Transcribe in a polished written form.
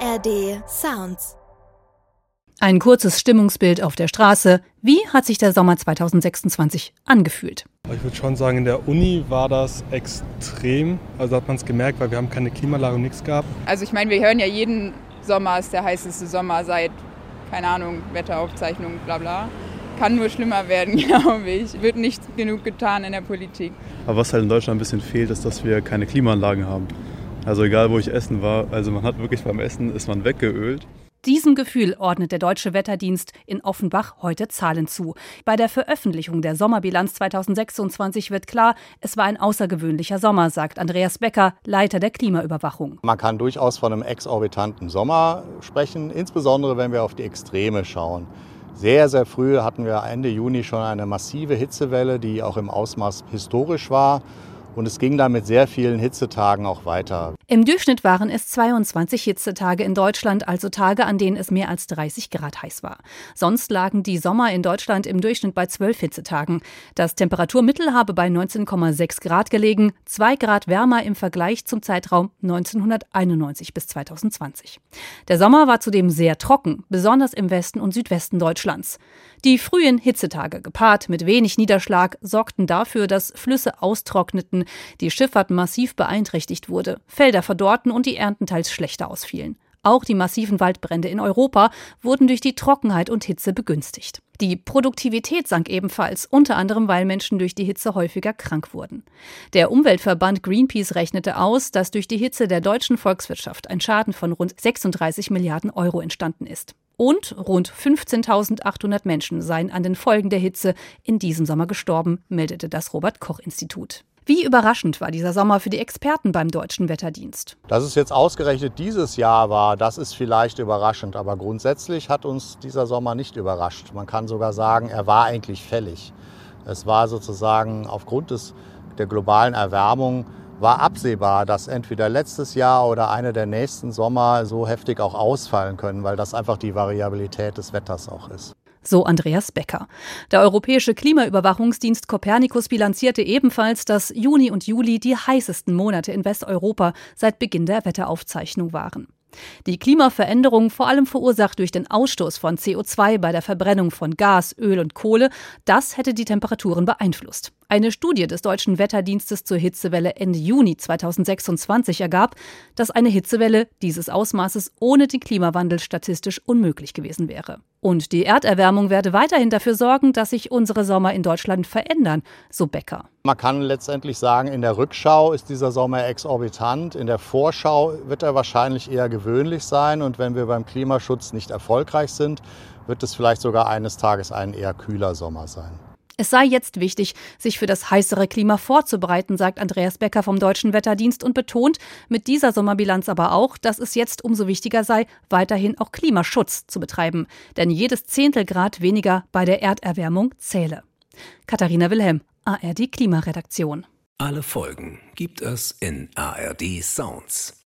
ARD Sounds. Ein kurzes Stimmungsbild auf der Straße. Wie hat sich der Sommer 2026 angefühlt? Ich würde schon sagen, in der Uni war das extrem. Also hat man es gemerkt, weil wir haben keine Klimaanlage und nichts gehabt. Also ich meine, wir hören ja jeden Sommer ist der heißeste Sommer seit, keine Ahnung, Wetteraufzeichnungen, bla bla. Kann nur schlimmer werden, glaube ich. Wird nicht genug getan in der Politik. Aber was halt in Deutschland ein bisschen fehlt, ist, dass wir keine Klimaanlagen haben. Also egal, wo ich essen war, also man hat wirklich beim Essen, ist man weggeölt. Diesem Gefühl ordnet der Deutsche Wetterdienst in Offenbach heute Zahlen zu. Bei der Veröffentlichung der Sommerbilanz 2026 wird klar, es war ein außergewöhnlicher Sommer, sagt Andreas Becker, Leiter der Klimaüberwachung. Man kann durchaus von einem exorbitanten Sommer sprechen, insbesondere wenn wir auf die Extreme schauen. Sehr, sehr früh hatten wir Ende Juni schon eine massive Hitzewelle, die auch im Ausmaß historisch war. Und es ging dann mit sehr vielen Hitzetagen auch weiter. Im Durchschnitt waren es 22 Hitzetage in Deutschland, also Tage, an denen es mehr als 30 Grad heiß war. Sonst lagen die Sommer in Deutschland im Durchschnitt bei 12 Hitzetagen. Das Temperaturmittel habe bei 19,6 Grad gelegen, 2 Grad wärmer im Vergleich zum Zeitraum 1991 bis 2020. Der Sommer war zudem sehr trocken, besonders im Westen und Südwesten Deutschlands. Die frühen Hitzetage, gepaart mit wenig Niederschlag, sorgten dafür, dass Flüsse austrockneten, die Schifffahrt massiv beeinträchtigt wurde, Felder verdorrten und die Ernten teils schlechter ausfielen. Auch die massiven Waldbrände in Europa wurden durch die Trockenheit und Hitze begünstigt. Die Produktivität sank ebenfalls, unter anderem, weil Menschen durch die Hitze häufiger krank wurden. Der Umweltverband Greenpeace rechnete aus, dass durch die Hitze der deutschen Volkswirtschaft ein Schaden von rund 36 Milliarden Euro entstanden ist. Und rund 15.800 Menschen seien an den Folgen der Hitze in diesem Sommer gestorben, meldete das Robert-Koch-Institut. Wie überraschend war dieser Sommer für die Experten beim Deutschen Wetterdienst? Dass es jetzt ausgerechnet dieses Jahr war, das ist vielleicht überraschend. Aber grundsätzlich hat uns dieser Sommer nicht überrascht. Man kann sogar sagen, er war eigentlich fällig. Es war sozusagen aufgrund der globalen Erwärmung war absehbar, dass entweder letztes Jahr oder einer der nächsten Sommer so heftig auch ausfallen können, weil das einfach die Variabilität des Wetters auch ist. So Andreas Becker. Der Europäische Klimaüberwachungsdienst Copernicus bilanzierte ebenfalls, dass Juni und Juli die heißesten Monate in Westeuropa seit Beginn der Wetteraufzeichnung waren. Die Klimaveränderung, vor allem verursacht durch den Ausstoß von CO2 bei der Verbrennung von Gas, Öl und Kohle, das hätte die Temperaturen beeinflusst. Eine Studie des Deutschen Wetterdienstes zur Hitzewelle Ende Juni 2026 ergab, dass eine Hitzewelle dieses Ausmaßes ohne den Klimawandel statistisch unmöglich gewesen wäre. Und die Erderwärmung werde weiterhin dafür sorgen, dass sich unsere Sommer in Deutschland verändern, so Becker. Man kann letztendlich sagen, in der Rückschau ist dieser Sommer exorbitant. In der Vorschau wird er wahrscheinlich eher gewöhnlich sein. Und wenn wir beim Klimaschutz nicht erfolgreich sind, wird es vielleicht sogar eines Tages ein eher kühler Sommer sein. Es sei jetzt wichtig, sich für das heißere Klima vorzubereiten, sagt Andreas Becker vom Deutschen Wetterdienst und betont mit dieser Sommerbilanz aber auch, dass es jetzt umso wichtiger sei, weiterhin auch Klimaschutz zu betreiben. Denn jedes Zehntelgrad weniger bei der Erderwärmung zähle. Katharina Wilhelm, ARD Klimaredaktion. Alle Folgen gibt es in ARD Sounds.